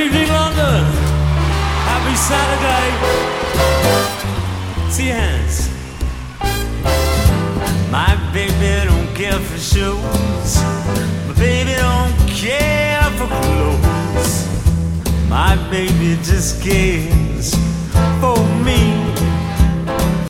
evening, London. Happy Saturday. See your hands. My baby don't care for shoes. My baby don't care for clothes. My baby just cares